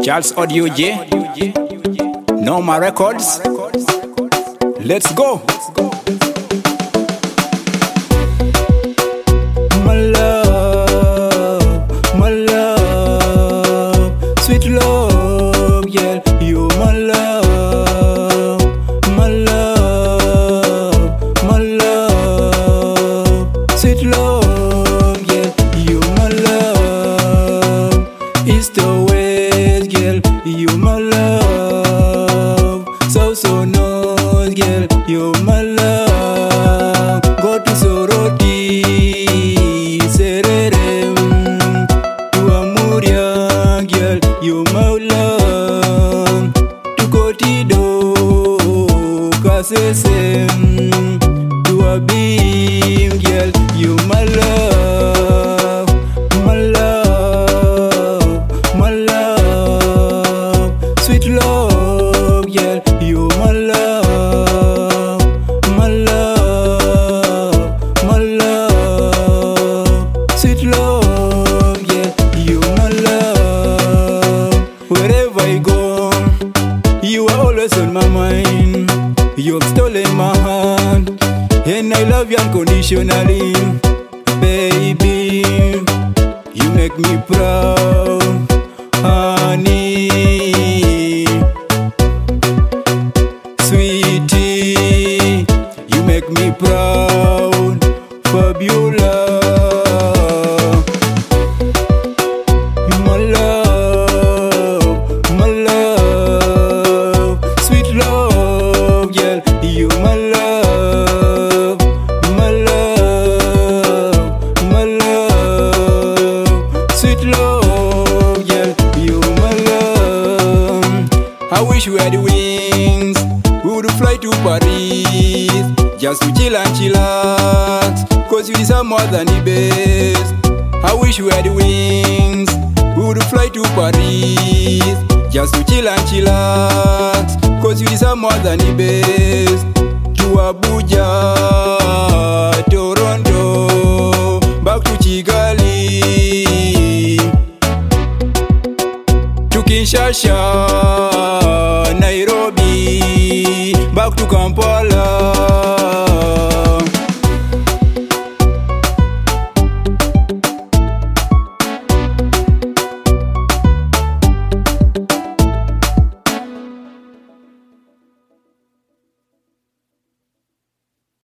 Charles Audio J, Norma Records. Let's go. My love, sweet love, yeah, you my love, my love, my love, sweet love, yeah, you my love, east or west, girl, you my love, so north, girl, you my love, go to Soroti, Sererem, to Amuria, girl, you my love, to Kotido, Kasesem, to Abim, girl, you my love, my love, my love, sweet love, girl, you my love, my love, my love, sweet love, yeah, you my love. Wherever I go, you are always on my mind. You've stolen my heart, and I love you unconditionally, baby. You make me proud, honey, sweetie. You make me proud, Fabiola. My love, sweet love, yeah, you my love, my love, my love, sweet love, yeah, you my love. I wish we had wings, we would fly to Paris, just to chill and chillax, cause you deserve more than the best. I wish we had wings, we would fly to Paris, just to chill and chillax, cause you deserve more than the best. To Abuja, Toronto, back to Kigali, to Kinshasa,